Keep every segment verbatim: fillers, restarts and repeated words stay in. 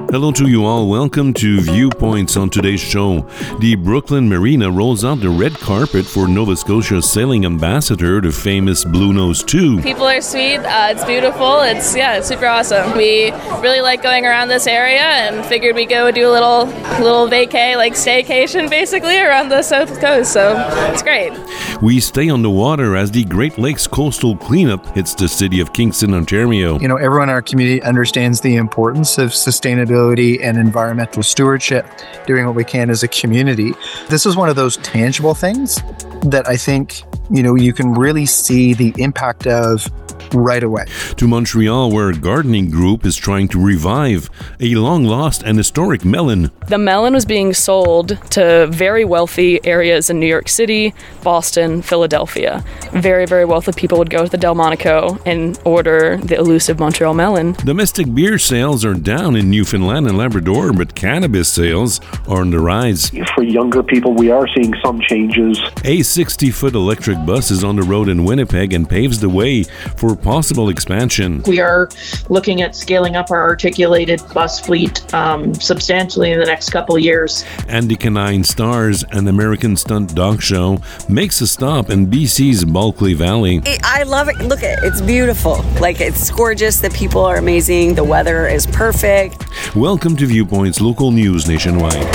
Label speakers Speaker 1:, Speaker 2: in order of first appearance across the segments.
Speaker 1: Hello to you all. Welcome to Viewpoints. On today's show, the Brooklyn Marina rolls out the red carpet for Nova Scotia's sailing ambassador, the famous Bluenose two.
Speaker 2: People are sweet. Uh, it's beautiful. It's, yeah, it's super awesome. We really like going around this area and figured we'd go do a little little vacay, like staycation basically, around the South Coast. So it's great.
Speaker 1: We stay on the water as the Great Lakes Coastal Cleanup hits the city of Kingston, Ontario.
Speaker 3: You know, everyone in our community understands the importance of sustainability and environmental stewardship, doing what we can as a community. This is one of those tangible things that I think, you know, you can really see the impact of right away.
Speaker 1: To Montreal, where a gardening group is trying to revive a long-lost and historic melon.
Speaker 4: The melon was being sold to very wealthy areas in New York City, Boston, Philadelphia. Very, very wealthy people would go to the Delmonico and order the elusive Montreal melon.
Speaker 1: Domestic beer sales are down in Newfoundland and Labrador, but cannabis sales are on the rise.
Speaker 5: For younger people, we are seeing some changes.
Speaker 1: A sixty-foot electric bus is on the road in Winnipeg and paves the way for possible expansion.
Speaker 6: We are looking at scaling up our articulated bus fleet um, substantially in the next couple of years.
Speaker 1: Andy Canine Stars, an American stunt dog show, makes a stop in B C's Bulkley Valley.
Speaker 7: It, I love it. Look at it. It's beautiful. Like, it's gorgeous. The people are amazing. The weather is perfect.
Speaker 1: Welcome to Viewpoints, local news nationwide.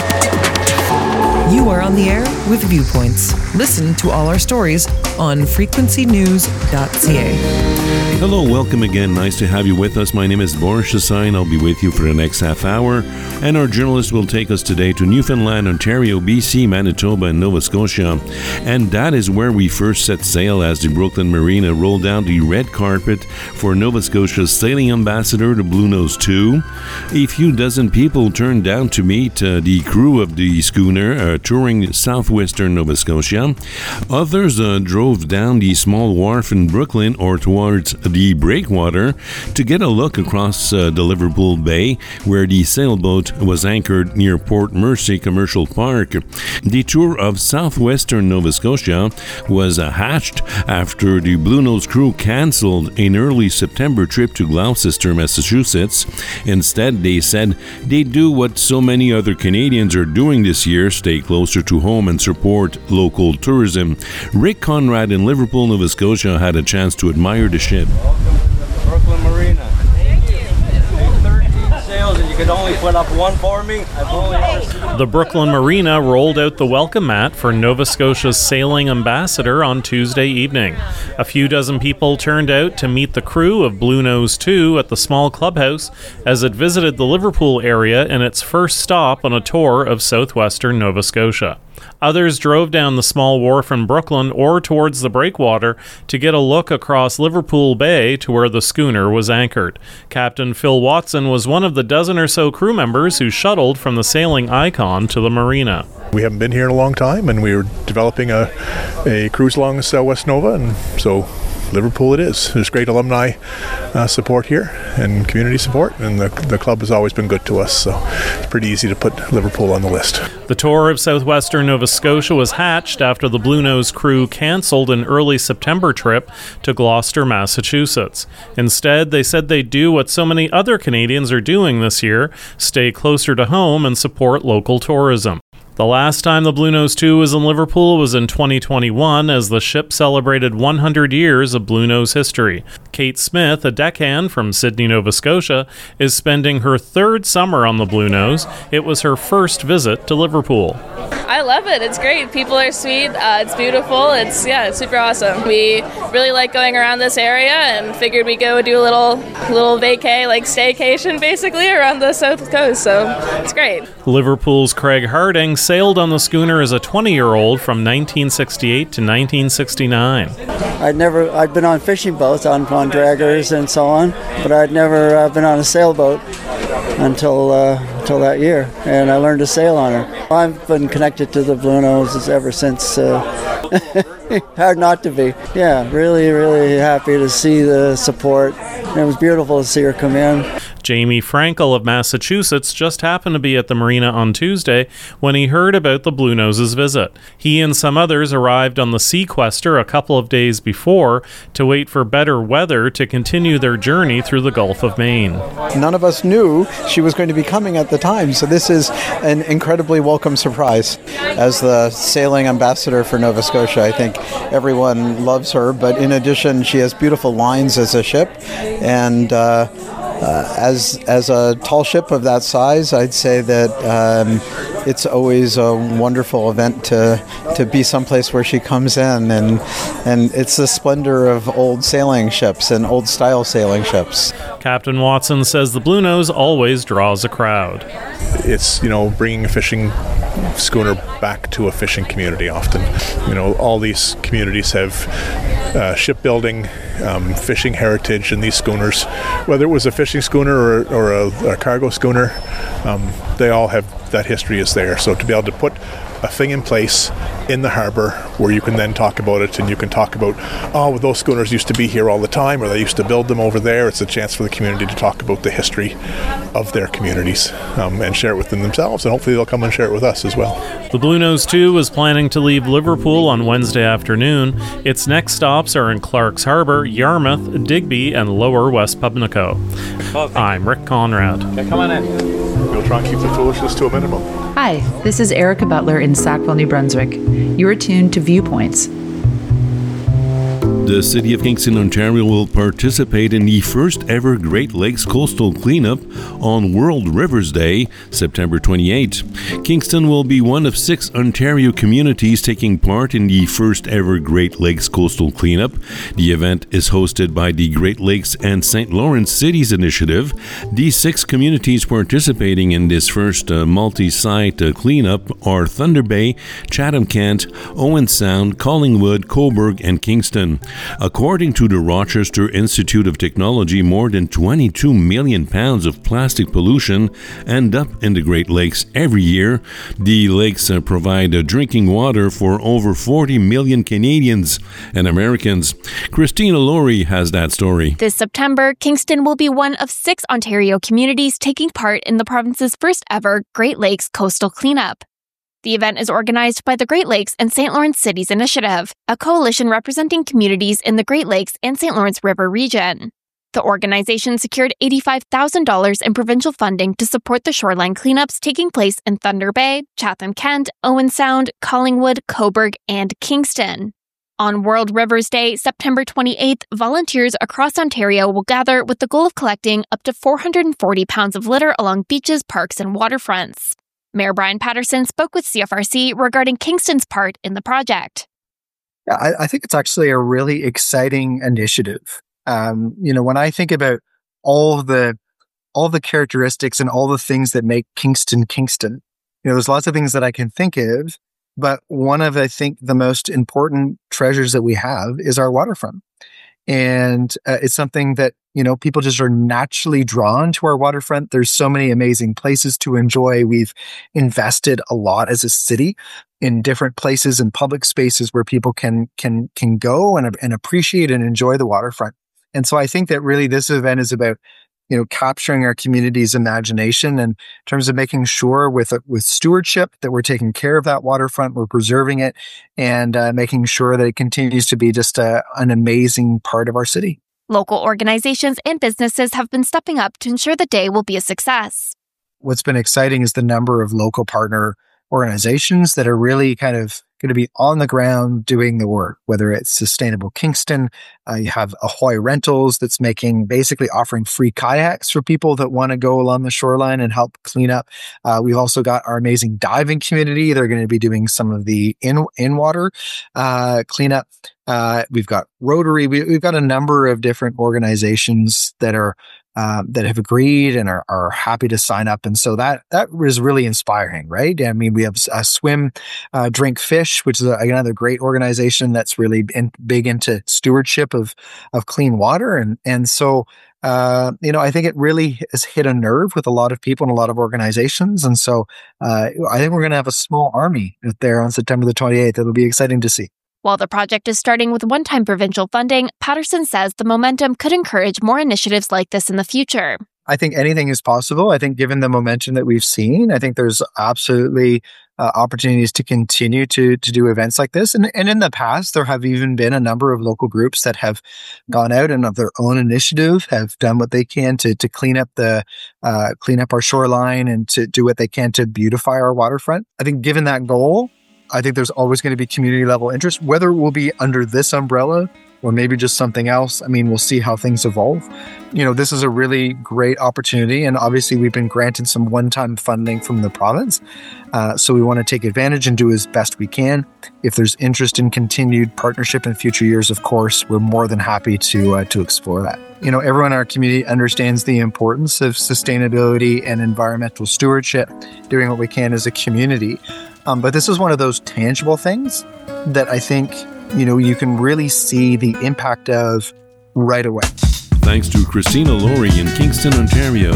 Speaker 8: You are on the air with Viewpoints. Listen to all our stories on frequency news dot c a.
Speaker 1: Hello, welcome again. Nice to have you with us. My name is Boris Chassagne. I'll be with you for the next half hour. And our journalist will take us today to Newfoundland, Ontario, B C, Manitoba, and Nova Scotia. And that is where we first set sail as the Brooklyn Marina rolled out the red carpet for Nova Scotia's sailing ambassador, the Bluenose two. A few dozen people turned down to meet uh, the crew of the schooner uh, touring southwestern Nova Scotia. Others uh, drove down the small wharf in Brooklyn or towards the breakwater to get a look across uh, the Liverpool Bay, where the sailboat was anchored near Port Mercy Commercial Park. The tour of southwestern Nova Scotia was uh, hatched after the Bluenose crew cancelled an early September trip to Gloucester, Massachusetts. Instead, they said they'd do what so many other Canadians are doing this year, stay closer to home and support local tourism. Rick Conrad in Liverpool, Nova Scotia had a chance to admire the ship.
Speaker 9: Welcome to the Brooklyn Marina. Thank you. thirteen sails and you could only put up one for me. I've only ever seen.
Speaker 10: The Brooklyn Marina rolled out the welcome mat for Nova Scotia's sailing ambassador on Tuesday evening. A few dozen people turned out to meet the crew of Bluenose two at the small clubhouse as it visited the Liverpool area in its first stop on a tour of southwestern Nova Scotia. Others drove down the small wharf in Brooklyn or towards the breakwater to get a look across Liverpool Bay to where the schooner was anchored. Captain Phil Watson was one of the dozen or so crew members who shuttled from the sailing icon to the marina.
Speaker 11: We haven't been here in a long time, and we were developing a, a cruise along Southwest Nova, and so Liverpool it is. There's great alumni uh, support here and community support, and the, the club has always been good to us, so it's pretty easy to put Liverpool on the list.
Speaker 10: The tour of southwestern Nova Scotia was hatched after the Bluenose crew cancelled an early September trip to Gloucester, Massachusetts. Instead, they said they'd do what so many other Canadians are doing this year, stay closer to home and support local tourism. The last time the Bluenose two was in Liverpool was in twenty twenty-one as the ship celebrated one hundred years of Bluenose history. Kate Smith, a deckhand from Sydney, Nova Scotia, is spending her third summer on the Bluenose. It was her first visit to Liverpool.
Speaker 2: I love it. It's great. People are sweet. Uh, it's beautiful. It's, yeah, it's super awesome. We really like going around this area and figured we'd go do a little little vacay, like staycation basically, around the South Coast. So it's great.
Speaker 10: Liverpool's Craig Harding sailed on the schooner as a twenty-year-old from nineteen sixty-eight to nineteen sixty-nine.
Speaker 12: I'd never, I'd been on fishing boats, on, on draggers and so on, but I'd never uh, been on a sailboat until uh, until that year, and I learned to sail on her. I've been connected to the Bluenose ever since. Uh, hard not to be. Yeah, really, really happy to see the support. It was beautiful to see her come in.
Speaker 10: Jamie Frankel of Massachusetts just happened to be at the marina on Tuesday when he heard about the Bluenoses' visit. He and some others arrived on the Seaquester a couple of days before to wait for better weather to continue their journey through the Gulf of Maine.
Speaker 13: None of us knew she was going to be coming at the time, so this is an incredibly welcome surprise. As the sailing ambassador for Nova Scotia, I think everyone loves her, but in addition, she has beautiful lines as a ship, and uh, uh, as as a tall ship of that size, I'd say that um, it's always a wonderful event to to be someplace where she comes in, and and it's the splendor of old sailing ships and old style sailing ships.
Speaker 10: Captain Watson says the Bluenose always draws a crowd.
Speaker 11: It's, you know, bringing a fishing schooner back to a fishing community often. You know, all these communities have uh, shipbuilding, um, fishing heritage in these schooners. Whether it was a fishing schooner or, or a, a cargo schooner, um, they all have that history is there. So to be able to put a thing in place in the harbour where you can then talk about it, and you can talk about, oh, well, those schooners used to be here all the time, or they used to build them over there. It's a chance for the community to talk about the history of their communities um, and share it with them themselves, and hopefully they'll come and share it with us as well.
Speaker 10: The Bluenose two is planning to leave Liverpool on Wednesday afternoon. Its next stops are in Clark's Harbour, Yarmouth, Digby, and Lower West Pubnico. Oh, I'm Rick Conrad.
Speaker 11: Okay, come on in. We'll try and keep the foolishness to a minimum.
Speaker 14: Hi, this is Erica Butler in Sackville, New Brunswick. You are tuned to Viewpoints.
Speaker 1: The City of Kingston, Ontario will participate in the first ever Great Lakes Coastal Cleanup on World Rivers Day, September twenty-eighth. Kingston will be one of six Ontario communities taking part in the first ever Great Lakes Coastal Cleanup. The event is hosted by the Great Lakes and Saint Lawrence Cities Initiative. The six communities participating in this first uh, multi-site uh, cleanup are Thunder Bay, Chatham-Kent, Owen Sound, Collingwood, Cobourg, and Kingston. According to the Rochester Institute of Technology, more than twenty-two million pounds of plastic pollution end up in the Great Lakes every year. The lakes uh, provide uh, drinking water for over forty million Canadians and Americans. Christina Laurie has that story.
Speaker 15: This September, Kingston will be one of six Ontario communities taking part in the province's first ever Great Lakes Coastal Cleanup. The event is organized by the Great Lakes and Saint Lawrence Cities Initiative, a coalition representing communities in the Great Lakes and Saint Lawrence River region. The organization secured eighty-five thousand dollars in provincial funding to support the shoreline cleanups taking place in Thunder Bay, Chatham-Kent, Owen Sound, Collingwood, Cobourg, and Kingston. On World Rivers Day, September twenty-eighth, volunteers across Ontario will gather with the goal of collecting up to four hundred forty pounds of litter along beaches, parks, and waterfronts. Mayor Brian Patterson spoke with C F R C regarding Kingston's part in the project.
Speaker 3: Yeah, I, I think it's actually a really exciting initiative. Um, you know, when I think about all the all the characteristics and all the things that make Kingston Kingston, you know, there's lots of things that I can think of, but one of, I think, the most important treasures that we have is our waterfront. And uh, it's something that, you know, people just are naturally drawn to our waterfront. There's so many amazing places to enjoy. We've invested a lot as a city in different places and public spaces where people can can can go and, and appreciate and enjoy the waterfront. And so I think that really this event is about, you know, capturing our community's imagination and in terms of making sure with with stewardship that we're taking care of that waterfront, we're preserving it, and uh, making sure that it continues to be just a, an amazing part of our city.
Speaker 15: Local organizations and businesses have been stepping up to ensure the day will be a success.
Speaker 3: What's been exciting is the number of local partner organizations that are really kind of going to be on the ground doing the work, whether it's Sustainable Kingston, uh, you have Ahoy Rentals that's making, basically offering free kayaks for people that want to go along the shoreline and help clean up. Uh, we've also got our amazing diving community. They're going to be doing some of the in, in-water uh, cleanup. Uh, we've got Rotary. We, we've got a number of different organizations that are Uh, that have agreed and are, are happy to sign up. And so that that is really inspiring, right? I mean, we have a Swim, uh, Drink Fish, which is a, another great organization that's really in, big into stewardship of of clean water. And, and so, uh, you know, I think it really has hit a nerve with a lot of people and a lot of organizations. And so uh, I think we're going to have a small army out there on September the twenty-eighth. It'll be exciting to see.
Speaker 15: While the project is starting with one-time provincial funding, Patterson says the momentum could encourage more initiatives like this in the future.
Speaker 3: I think anything is possible. I think given the momentum that we've seen, I think there's absolutely uh, opportunities to continue to to do events like this. And, and in the past, there have even been a number of local groups that have gone out and of their own initiative have done what they can to to clean up the uh, clean up our shoreline and to do what they can to beautify our waterfront. I think given that goal, I think there's always going to be community level interest, whether it will be under this umbrella or maybe just something else. I mean, we'll see how things evolve. You know, this is a really great opportunity. And obviously, we've been granted some one-time funding from the province. Uh, so we want to take advantage and do as best we can. If there's interest in continued partnership in future years, of course, we're more than happy to uh, to explore that. You know, everyone in our community understands the importance of sustainability and environmental stewardship, doing what we can as a community. Um, but this is one of those tangible things that I think, you know, you can really see the impact of right away.
Speaker 1: Thanks to Christina Laurie in Kingston, Ontario.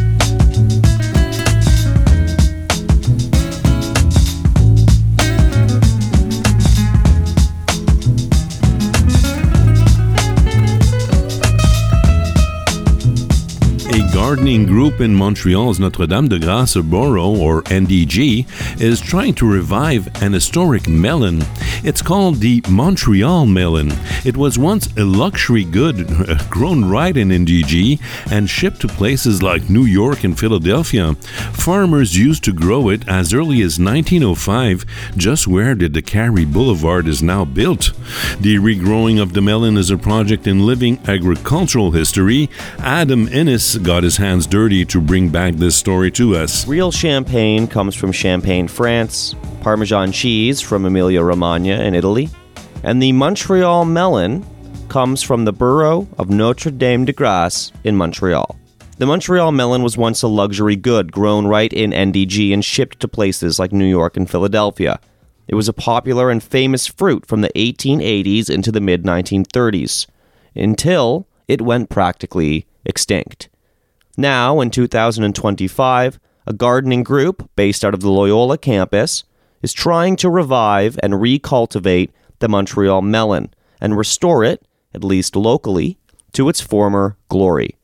Speaker 1: Gardening group in Montreal's Notre-Dame-de-Grâce borough, or N D G, is trying to revive an historic melon. It's called the Montreal melon. It was once a luxury good grown right in N D G and shipped to places like New York and Philadelphia. Farmers used to grow it as early as nineteen oh five, just where the DeCarry Boulevard is now built. The regrowing of the melon is a project in living agricultural history. Adam Innes got his hands dirty to bring back this story to us.
Speaker 16: Real champagne comes from Champagne, France, Parmesan cheese from Emilia-Romagna in Italy, and the Montreal melon comes from the borough of Notre-Dame-de-Grâce in Montreal. The Montreal melon was once a luxury good grown right in N D G and shipped to places like New York and Philadelphia. It was a popular and famous fruit from the eighteen eighties into the mid nineteen thirties, until it went practically extinct. Now, in two thousand twenty-five, a gardening group based out of the Loyola campus is trying to revive and recultivate the Montreal melon and restore it, at least locally, to its former glory.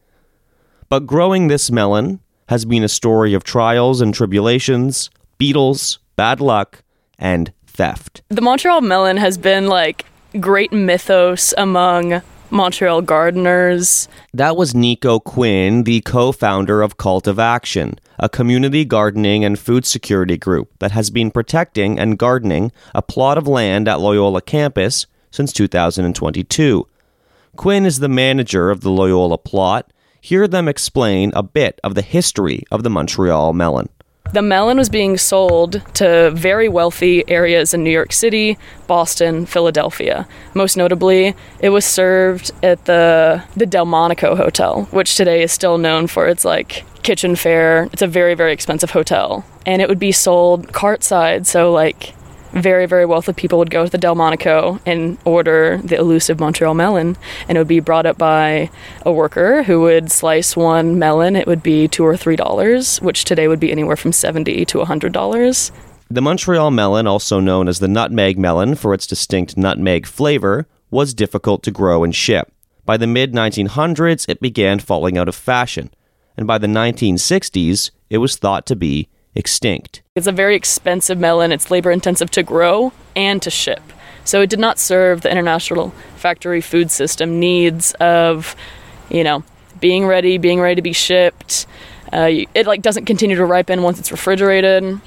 Speaker 16: But growing this melon has been a story of trials and tribulations, beetles, bad luck, and theft.
Speaker 4: The Montreal melon has been like great mythos among Montreal gardeners.
Speaker 16: That was Nico Quinn, the co-founder of Cult of Action, a community gardening and food security group that has been protecting and gardening a plot of land at Loyola campus since two thousand twenty-two. Quinn is the manager of the Loyola plot. Hear them explain a bit of the history of the Montreal melon.
Speaker 4: The melon was being sold to very wealthy areas in New York City, Boston, Philadelphia. Most notably, it was served at the the Delmonico Hotel, which today is still known for its like kitchen fare. It's a very, very expensive hotel. And it would be sold cart side, so like very, very wealthy people would go to the Delmonico and order the elusive Montreal melon, and it would be brought up by a worker who would slice one melon. It would be two or three dollars, which today would be anywhere from seventy to a hundred dollars.
Speaker 16: The Montreal melon, also known as the nutmeg melon for its distinct nutmeg flavor, was difficult to grow and ship. By the mid nineteen hundreds, it began falling out of fashion, and by the nineteen sixties, it was thought to be extinct.
Speaker 4: It's a very expensive melon. It's labor intensive to grow and to ship. So it did not serve the international factory food system needs of, you know, being ready, being ready to be shipped. Uh, it like doesn't continue to ripen once it's refrigerated.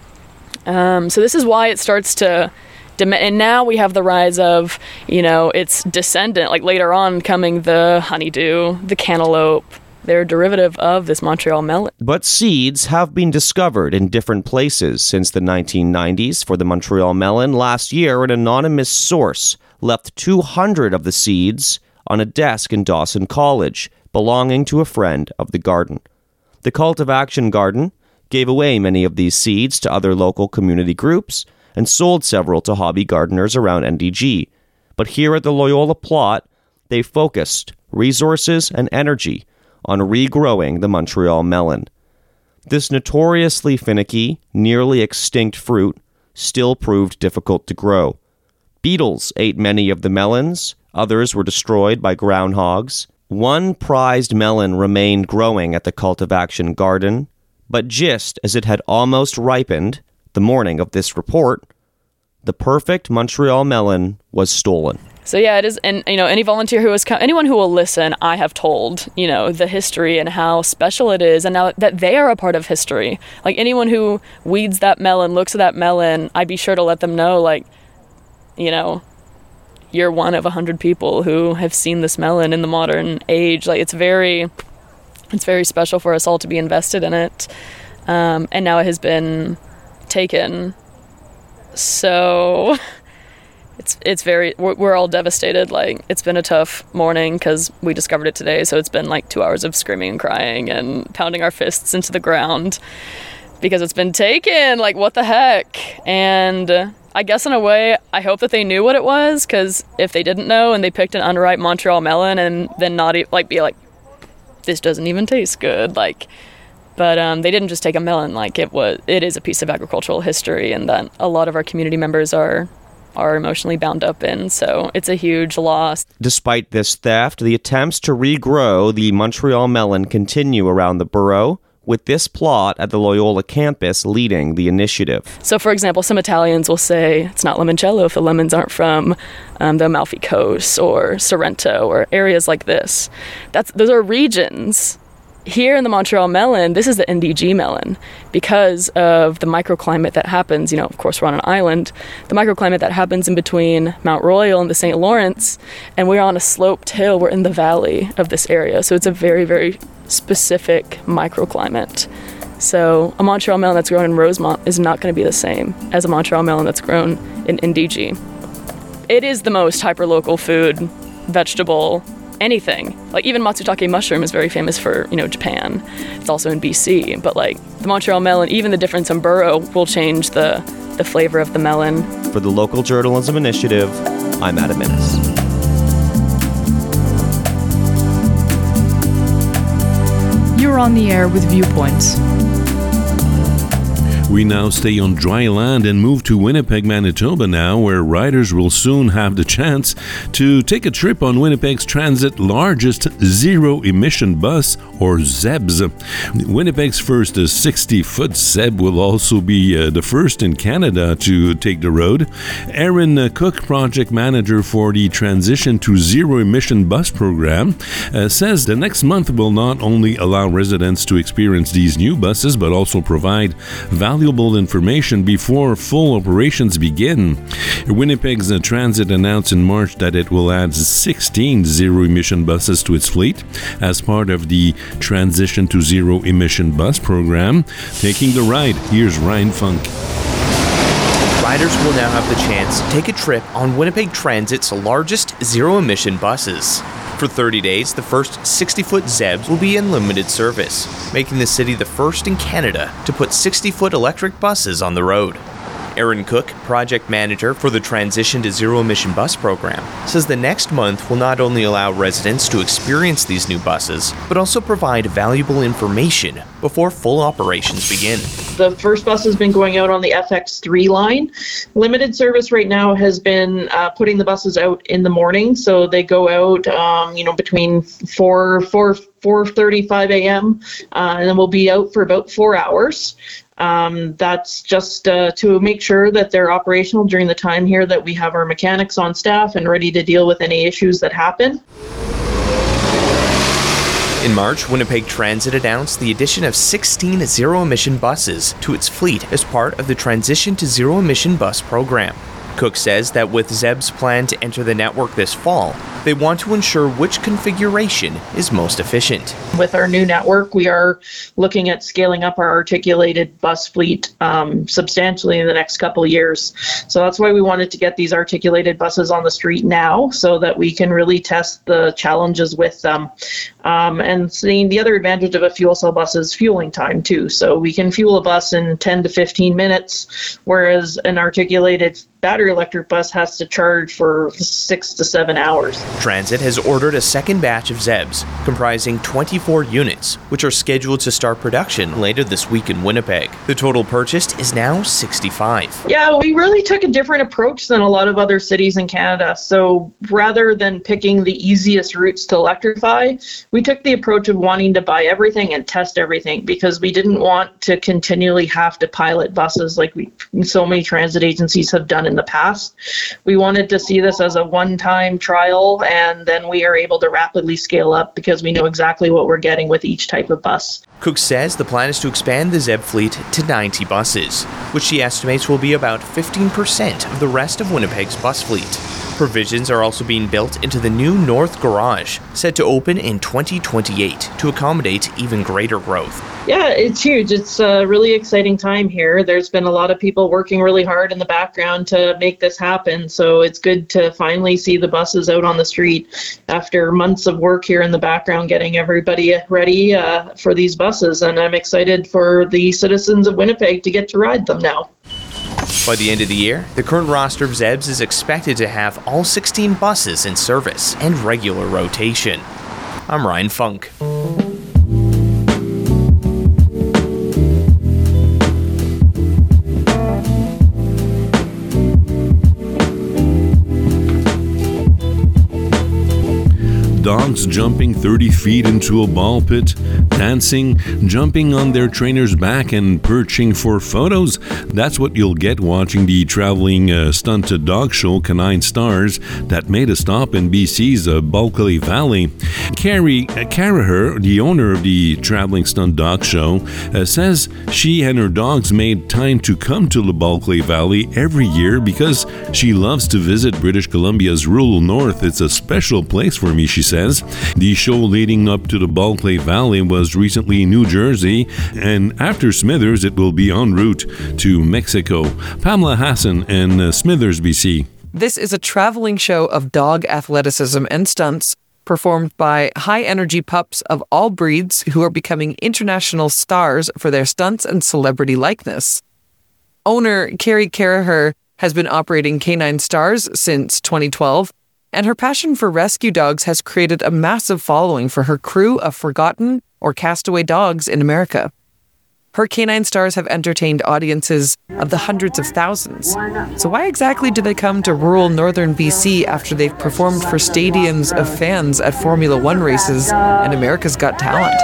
Speaker 4: Um, so this is why it starts to, dem- and now we have the rise of, you know, its descendant, like later on coming the honeydew, the cantaloupe. They're a derivative of this Montreal melon.
Speaker 16: But seeds have been discovered in different places since the nineteen nineties for the Montreal melon. Last year, an anonymous source left two hundred of the seeds on a desk in Dawson College, belonging to a friend of the garden. The Cult of Action Garden gave away many of these seeds to other local community groups and sold several to hobby gardeners around N D G. But here at the Loyola plot, they focused resources and energy on regrowing the Montreal melon. This notoriously finicky, nearly extinct fruit still proved difficult to grow. Beetles ate many of the melons, others were destroyed by groundhogs, One prized melon remained growing at the cultivation garden, but just as it had almost ripened, the morning of this report, the perfect Montreal melon was stolen.
Speaker 4: So yeah, it is, and you know, any volunteer who has come, anyone who will listen, I have told, you know, the history and how special it is, and now that they are a part of history. Like anyone who weeds that melon, looks at that melon, I'd be sure to let them know, like, you know, you're one of a hundred people who have seen this melon in the modern age. Like it's very, it's very special for us all to be invested in it, um, and now it has been taken. So. It's it's very, we're, we're all devastated. Like, it's been a tough morning because we discovered it today, so it's been like two hours of screaming and crying and pounding our fists into the ground because it's been taken. Like, what the heck? And uh, I guess in a way, I hope that they knew what it was, because if they didn't know and they picked an unripe Montreal melon and then not e- like be like, this doesn't even taste good, like. But um, they didn't just take a melon. Like, it was, it is a piece of agricultural history, and that a lot of our community members are. are emotionally bound up in, so it's a huge loss.
Speaker 16: Despite this theft, the attempts to regrow the Montreal melon continue around the borough, with this plot at the Loyola campus leading the initiative.
Speaker 4: So, for example, some Italians will say it's not limoncello if the lemons aren't from um, the Amalfi Coast or Sorrento or areas like this. That's those are regions. Here in the Montreal melon, this is the N D G melon because of the microclimate that happens. You know, of course, we're on an island. The microclimate that happens in between Mount Royal and the Saint Lawrence, and we're on a sloped hill. We're in the valley of this area. So it's a very, very specific microclimate. So a Montreal melon that's grown in Rosemont is not going to be the same as a Montreal melon that's grown in N D G. It is the most hyperlocal food, vegetable, anything. Like even matsutake mushroom is very famous for, you know, Japan. It's also in B C, but like the Montreal melon, even the difference in borough will change the the flavor of the melon.
Speaker 16: For the Local Journalism Initiative, I'm Adam Innes.
Speaker 14: You're on the air with Viewpoints.
Speaker 1: We now stay on dry land and move to Winnipeg, Manitoba now, where riders will soon have the chance to take a trip on Winnipeg's transit largest zero-emission bus, or ZEBS. Winnipeg's first sixty-foot ZEB will also be uh, the first in Canada to take the road. Erin uh, Cook, project manager for the Transition to Zero-Emission Bus program, uh, says the next month will not only allow residents to experience these new buses, but also provide valuable information before full operations begin. Winnipeg's uh, Transit announced in March that it will add sixteen zero-emission buses to its fleet as part of the Transition to Zero-Emission Bus program. Taking the ride, here's Ryan Funk.
Speaker 17: Riders will now have the chance to take a trip on Winnipeg Transit's largest zero-emission buses. For thirty days, the first sixty-foot ZEBs will be in limited service, making the city the first in Canada to put sixty-foot electric buses on the road. Erin Cook, project manager for the Transition to Zero Emission Bus program, says the next month will not only allow residents to experience these new buses, but also provide valuable information before full operations begin.
Speaker 6: The first bus has been going out on the F X three line. Limited service right now has been uh, putting the buses out in the morning, so they go out, um, you know, between four, four, four thirty, five a.m. Uh, and then we'll be out for about four hours. Um, that's just uh, to make sure that they're operational during the time here that we have our mechanics on staff and ready to deal with any issues that happen.
Speaker 17: In March, Winnipeg Transit announced the addition of sixteen zero-emission buses to its fleet as part of the Transition to Zero-Emission Bus program. Cook says that with ZEB's plan to enter the network this fall, they want to ensure which configuration is most efficient.
Speaker 6: With our new network, we are looking at scaling up our articulated bus fleet um, substantially in the next couple of years. So that's why we wanted to get these articulated buses on the street now, so that we can really test the challenges with them. Um, and seeing the other advantage of a fuel cell bus is fueling time too. So we can fuel a bus in ten to fifteen minutes, whereas an articulated battery electric bus has to charge for six to seven hours.
Speaker 17: Transit has ordered a second batch of ZEBs, comprising twenty-four units, which are scheduled to start production later this week in Winnipeg. The total purchased is now sixty-five.
Speaker 6: Yeah, we really took a different approach than a lot of other cities in Canada. So rather than picking the easiest routes to electrify, we took the approach of wanting to buy everything and test everything, because we didn't want to continually have to pilot buses like we so many transit agencies have done in the past. We wanted to see this as a one-time trial, and then we are able to rapidly scale up because we know exactly what we're getting with each type of bus.
Speaker 17: Cook says the plan is to expand the ZEB fleet to ninety buses, which she estimates will be about fifteen percent of the rest of Winnipeg's bus fleet. Provisions are also being built into the new North Garage, set to open in twenty twenty-eight to accommodate even greater growth.
Speaker 6: Yeah, it's huge. It's a really exciting time here. There's been a lot of people working really hard in the background to make this happen. So it's good to finally see the buses out on the street after months of work here in the background, getting everybody ready uh, for these buses. And I'm excited for the citizens of Winnipeg to get to ride them now.
Speaker 17: By the end of the year, the current roster of ZEBs is expected to have all sixteen buses in service and regular rotation. I'm Ryan Funk.
Speaker 1: Dogs jumping thirty feet into a ball pit, dancing, jumping on their trainer's back and perching for photos. That's what you'll get watching the traveling uh, stunt dog show Canine Stars that made a stop in B C's uh, Bulkley Valley. Carrie uh, Caraher, the owner of the traveling stunt dog show, uh, says she and her dogs made time to come to the Bulkley Valley every year because she loves to visit British Columbia's rural north. It's a special place for me, she says. The show leading up to the Bulkley Valley was recently in New Jersey, and after Smithers, it will be en route to Mexico. Pamela Hassan in uh, Smithers, B C.
Speaker 8: This is a traveling show of dog athleticism and stunts performed by high-energy pups of all breeds who are becoming international stars for their stunts and celebrity likeness. Owner Carrie Caraher has been operating Canine Stars since twenty twelve, and her passion for rescue dogs has created a massive following for her crew of forgotten or castaway dogs in America. Her Canine Stars have entertained audiences of the hundreds of thousands. So why exactly do they come to rural northern B C after they've performed for stadiums of fans at Formula One races and America's Got Talent?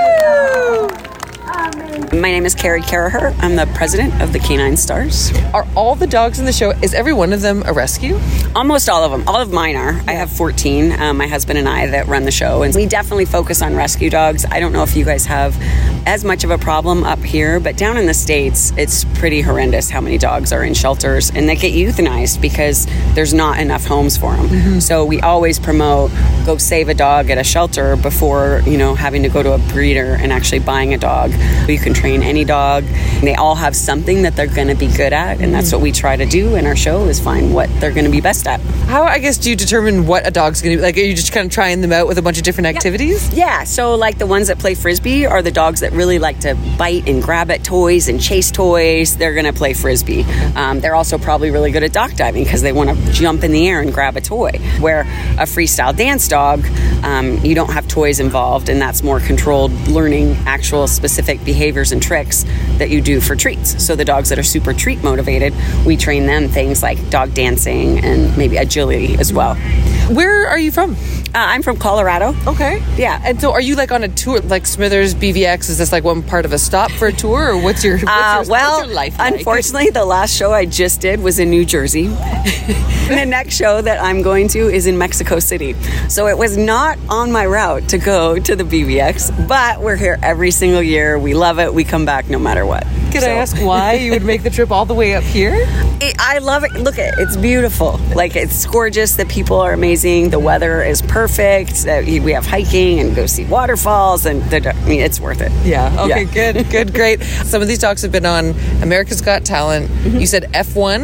Speaker 7: My name is Carrie Caraher. I'm the president of the Canine Stars.
Speaker 8: Are all the dogs in the show, is every one of them a rescue?
Speaker 7: Almost all of them. All of mine are. I have fourteen, um, my husband and I, that run the show. And we definitely focus on rescue dogs. I don't know if you guys have as much of a problem up here, but down in the States, it's pretty horrendous how many dogs are in shelters. And they get euthanized because there's not enough homes for them. Mm-hmm. So we always promote, go save a dog at a shelter before, you know, having to go to a breeder and actually buying a dog. You can train any dog. They all have something that they're going to be good at, and that's what we try to do in our show, is find what they're going to be best at.
Speaker 8: How, I guess, do you determine what a dog's going to be? Like, are you just kind of trying them out with a bunch of different activities?
Speaker 7: Yeah, yeah. So like the ones that play Frisbee are the dogs that really like to bite and grab at toys and chase toys. They're going to play Frisbee. Um, they're also probably really good at dock diving because they want to jump in the air and grab a toy. Where a freestyle dance dog, um, you don't have toys involved, and that's more controlled learning actual specific behaviors and tricks that you do for treats. So the dogs that are super treat motivated, we train them things like dog dancing and maybe agility as well.
Speaker 8: Where are you from?
Speaker 7: Uh, I'm from Colorado.
Speaker 8: Okay.
Speaker 7: Yeah.
Speaker 8: And so are you like on a tour, like Smithers, B V X? Is this like one part of a stop for a tour, or what's your, what's
Speaker 7: uh,
Speaker 8: your,
Speaker 7: well,
Speaker 8: what's your life like?
Speaker 7: Unfortunately, the last show I just did was in New Jersey. The next show that I'm going to is in Mexico City. So it was not on my route to go to the B V X, but we're here every single year. We love it. We come back no matter what.
Speaker 8: Could
Speaker 7: so.
Speaker 8: I ask why you would make the trip all the way up here?
Speaker 7: It, I love it. Look at it. It's beautiful. Like, it's gorgeous. The people are amazing. The weather is perfect. Uh, we have hiking and go see waterfalls, and I mean, it's worth it.
Speaker 8: Yeah. Okay,
Speaker 7: yeah.
Speaker 8: good, good, great. Some of these dogs have been on America's Got Talent. Mm-hmm. You said F one?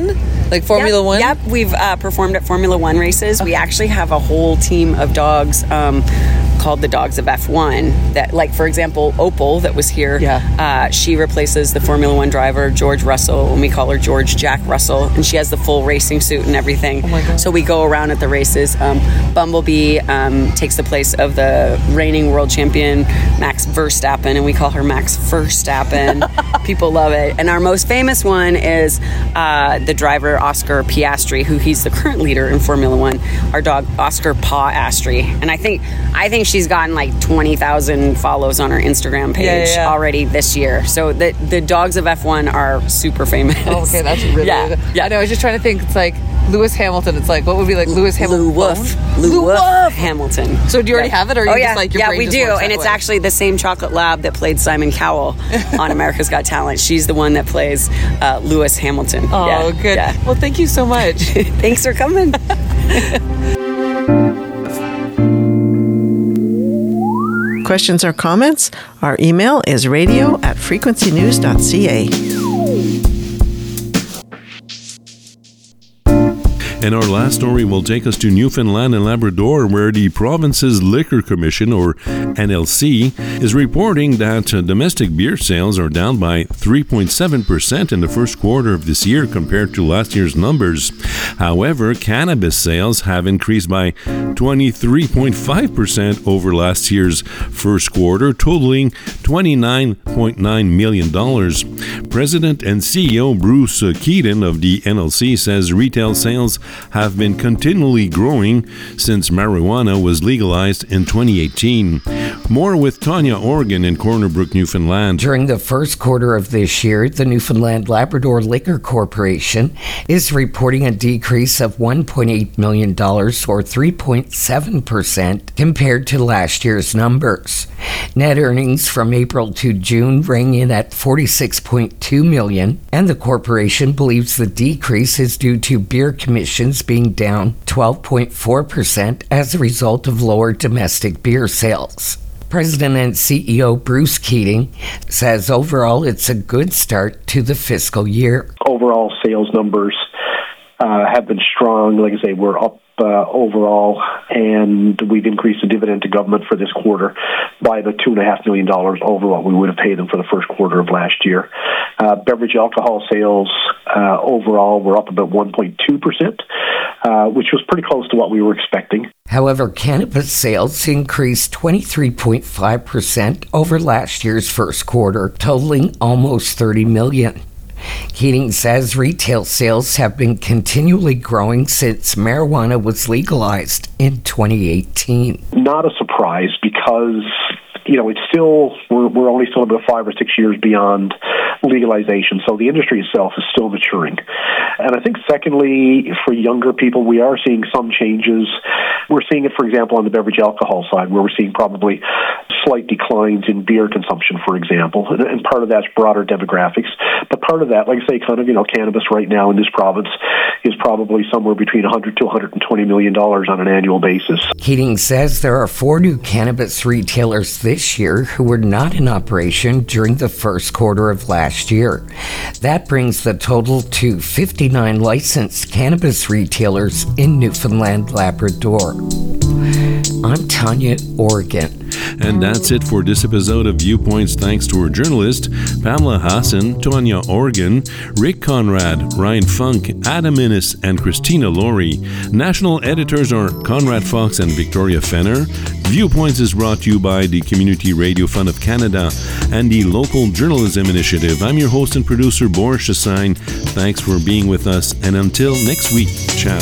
Speaker 18: Like Formula
Speaker 7: Yep,
Speaker 18: One?
Speaker 7: Yep, we've uh, performed at Formula One races. We actually have a whole team of dogs um, called the Dogs of F one. That, like, for example, Opal, that was here,
Speaker 18: Yeah.
Speaker 7: uh, she replaces the Formula One driver, George Russell, and we call her George Jack Russell, and she has the full racing suit and everything.
Speaker 18: Oh my God.
Speaker 7: So we go around at the races. Um, Bumblebee um, takes the place of the reigning world champion, Max Verstappen, and we call her Max Verstappen. People love it. And our most famous one is uh, the driver, Oscar Piastri, who he's the current leader in Formula One. Our dog, Oscar Pa Astri. And I think I think she's gotten like twenty thousand follows on her Instagram page
Speaker 18: Yeah, yeah, yeah.
Speaker 7: already this year. So the, the dogs of F one are super famous.
Speaker 18: Oh, okay, that's really
Speaker 7: Yeah,
Speaker 18: good.
Speaker 7: yeah.
Speaker 18: I know, I was just trying to think, it's like Lewis Hamilton. It's like, what would be like Lewis Hamilton?
Speaker 7: Lou Wolf.
Speaker 18: Lou
Speaker 7: Lou Wolf
Speaker 18: Wolf.
Speaker 7: Hamilton.
Speaker 18: So do you already have it, or are you
Speaker 7: oh,
Speaker 18: just
Speaker 7: yeah.
Speaker 18: like your
Speaker 7: Yeah,
Speaker 18: brain
Speaker 7: we
Speaker 18: just
Speaker 7: do.
Speaker 18: works that
Speaker 7: And it's
Speaker 18: way?
Speaker 7: actually the same chocolate lab that played Simon Cowell on America's Got Talent. She's the one that plays uh, Lewis Hamilton.
Speaker 18: Oh,
Speaker 7: yeah,
Speaker 18: good.
Speaker 7: Yeah.
Speaker 18: Well, thank you so much.
Speaker 7: Thanks for coming.
Speaker 19: Questions or comments? Our email is radio at frequency news dot c a.
Speaker 1: And our last story will take us to Newfoundland and Labrador, where the province's Liquor Commission, or N L C, is reporting that uh, domestic beer sales are down by three point seven percent in the first quarter of this year compared to last year's numbers. However, cannabis sales have increased by twenty-three point five percent over last year's first quarter, totaling twenty-nine point nine million dollars. President and C E O Bruce Keaton of the N L C says retail sales have been continually growing since marijuana was legalized in twenty eighteen. More with Tanya Organ in Corner Brook, Newfoundland.
Speaker 20: During the first quarter of this year, the Newfoundland Labrador Liquor Corporation is reporting a decrease of one point eight million dollars or three point seven percent compared to last year's numbers. Net earnings from April to June rang in at forty-six point two million dollars, and the corporation believes the decrease is due to beer commissions being down twelve point four percent as a result of lower domestic beer sales. President and C E O Bruce Keating says overall it's a good start to the fiscal year.
Speaker 5: Overall sales numbers uh, have been strong. Like I say, we're up uh, overall, and we've increased the dividend to government for this quarter by about two and a half million dollars over what we would have paid them for the first quarter of last year. Uh, beverage alcohol sales uh, overall were up about one point two percent, uh, which was pretty close to what we were expecting.
Speaker 20: However, cannabis sales increased twenty-three point five percent over last year's first quarter, totaling almost thirty million dollars. Keating says retail sales have been continually growing since marijuana was legalized in twenty eighteen.
Speaker 5: Not a surprise because, you know, it's still, we're, we're only still about five or six years beyond legalization, so the industry itself is still maturing. And I think secondly, for younger people, we are seeing some changes. We're seeing it, for example, on the beverage alcohol side, where we're seeing probably slight declines in beer consumption, for example, and, and part of that's broader demographics. But part of that, like I say, kind of, you know, cannabis right now in this province is probably somewhere between one hundred to one hundred twenty million dollars on an annual basis.
Speaker 20: Keating says there are four new cannabis retailers this year who were not in operation during the first quarter of last year. That brings the total to fifty-nine licensed cannabis retailers in Newfoundland, Labrador. I'm Tanya Organ.
Speaker 1: And that's it for this episode of Viewpoints. Thanks to our journalist, Pamela Hassan, Tanya Organ, Rick Conrad, Ryan Funk, Adam Innes, and Christina Laurie. National editors are Conrad Fox and Victoria Fenner. Viewpoints is brought to you by the Community Radio Fund of Canada and the Local Journalism Initiative. I'm your host and producer, Boris Chassagne. Thanks for being with us, and until next week, ciao.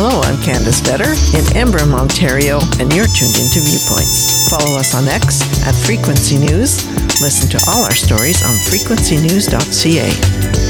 Speaker 19: Hello, I'm Candace Vetter in Embrun, Ontario, and you're tuned into Viewpoints. Follow us on X at Frequency News. Listen to all our stories on frequency news dot c a.